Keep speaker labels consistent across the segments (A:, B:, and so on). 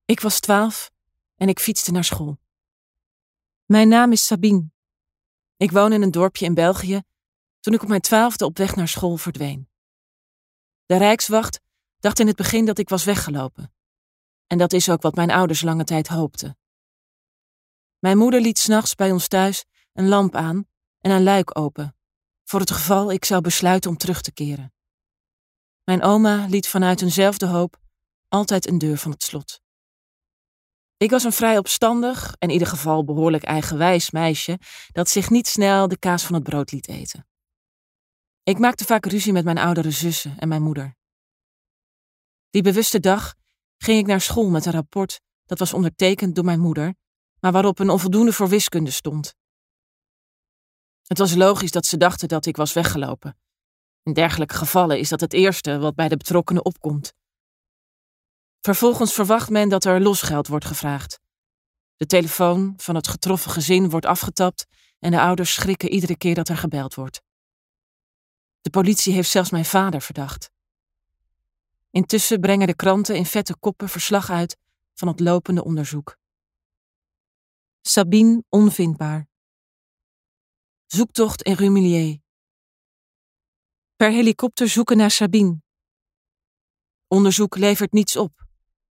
A: Ik was 12 en ik fietste naar school. Mijn naam is Sabine. Ik woon in een dorpje in België toen ik op mijn 12e op weg naar school verdween. De Rijkswacht dacht in het begin dat ik was weggelopen. En dat is ook wat mijn ouders lange tijd hoopten. Mijn moeder liet 's nachts bij ons thuis een lamp aan en een luik open, voor het geval ik zou besluiten om terug te keren. Mijn oma liet vanuit eenzelfde hoop altijd een deur van het slot. Ik was een vrij opstandig en in ieder geval behoorlijk eigenwijs meisje dat zich niet snel de kaas van het brood liet eten. Ik maakte vaak ruzie met mijn oudere zussen en mijn moeder. Die bewuste dag ging ik naar school met een rapport dat was ondertekend door mijn moeder, maar waarop een onvoldoende voor wiskunde stond. Het was logisch dat ze dachten dat ik was weggelopen. In dergelijke gevallen is dat het eerste wat bij de betrokkenen opkomt. Vervolgens verwacht men dat er losgeld wordt gevraagd. De telefoon van het getroffen gezin wordt afgetapt en de ouders schrikken iedere keer dat er gebeld wordt. De politie heeft zelfs mijn vader verdacht. Intussen brengen de kranten in vette koppen verslag uit van het lopende onderzoek. Sabine onvindbaar. Zoektocht in Rumillier. Per helikopter zoeken naar Sabine. Onderzoek levert niets op.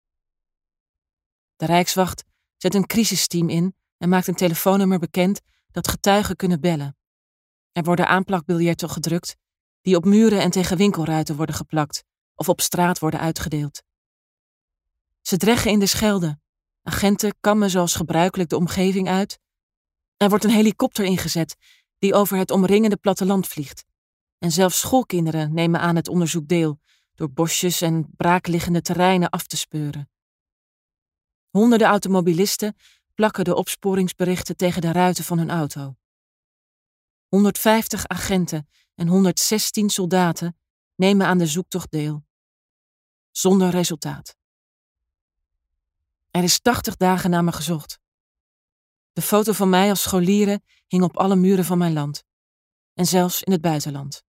A: De Rijkswacht zet een crisisteam in en maakt een telefoonnummer bekend dat getuigen kunnen bellen. Er worden aanplakbiljetten gedrukt die op muren en tegen winkelruiten worden geplakt of op straat worden uitgedeeld. Ze dreggen in de Schelde. Agenten kammen zoals gebruikelijk de omgeving uit. Er wordt een helikopter ingezet die over het omringende platteland vliegt. En zelfs schoolkinderen nemen aan het onderzoek deel door bosjes en braakliggende terreinen af te speuren. Honderden automobilisten plakken de opsporingsberichten tegen de ruiten van hun auto. 150 agenten en 116 soldaten nemen aan de zoektocht deel. Zonder resultaat. Er is 80 dagen naar me gezocht. De foto van mij als scholiere hing op alle muren van mijn land. En zelfs in het buitenland.